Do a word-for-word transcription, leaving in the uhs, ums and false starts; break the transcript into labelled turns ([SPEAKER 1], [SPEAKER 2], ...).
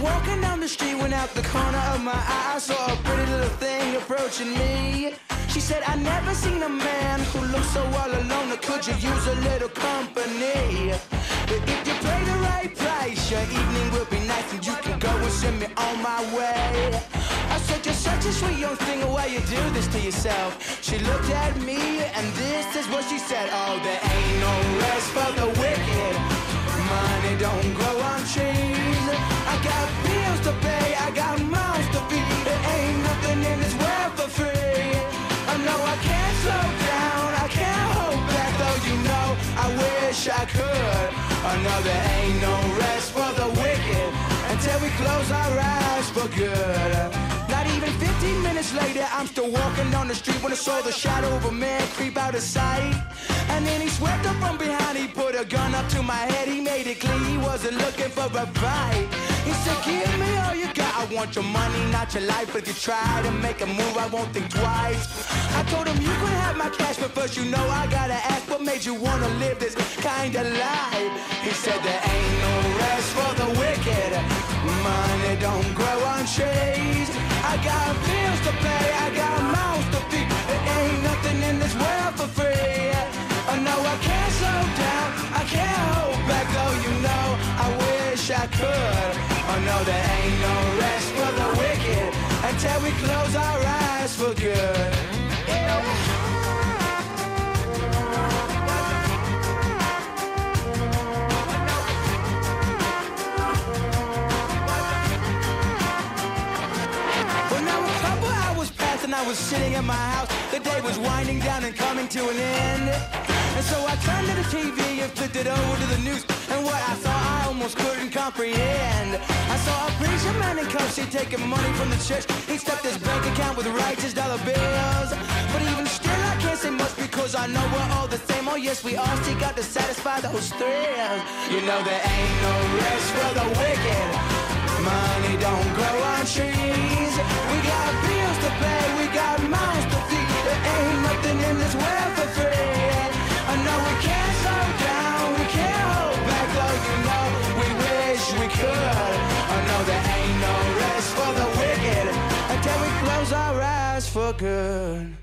[SPEAKER 1] walking down the street when out the corner of my eye I saw a pretty little thing approaching me. She said, I never seen a man who looks so all alone, or could you use a little company? But if you pay the right price, your evening will be nice and you can go and send me on my way. I said, you're such a sweet young thing, why you do this to yourself? She looked at me and this is what she said. Oh, there ain't no rest for the wicked. Money don't grow on trees. I got bills to pay, I got mouths to feed. There ain't nothing in this world for free. I know I can't slow down, I can't hold back, though you know I wish I could. I know there ain't no rest for the wicked until we close our eyes for good. Not even fifteen minutes later, I'm still walking down the street when I saw the shadow of a man creep out of sight. And then he swept up from behind, he put a gun up to my head. He made it clear he wasn't looking for a fight. He said, give me all you got, I want your money, not your life. But if you try to make a move, I won't think twice. I told him, you can have my cash, but first you know I gotta ask, what made you wanna live this kind of life? He said, there ain't no rest for the wicked. Money don't grow on trees. I got bills to pay, I got mouths to feed. There ain't nothing in this world for free. I know I can't slow down, I can't hold back, though you know I wish I could. I know there ain't no rest for the wicked until we close our eyes for good. And I was sitting in my house, the day was winding down and coming to an end. And so I turned to the T V and flipped it over to the news, and what I saw I almost couldn't comprehend. I saw a preacher man in cuffs, he'd taken money from the church. He stuffed his bank account with righteous dollar bills. But even still I can't say much because I know we're all the same. Oh yes, we all seek out to satisfy those thrills. You know there ain't no rest for the wicked. Money don't grow on trees. We got bills to pay, we got mouths to feed. There ain't nothing in this world for free. I know we can't slow down, we can't hold back, though you know we wish we could. I know there ain't no rest for the wicked until we close our eyes for good.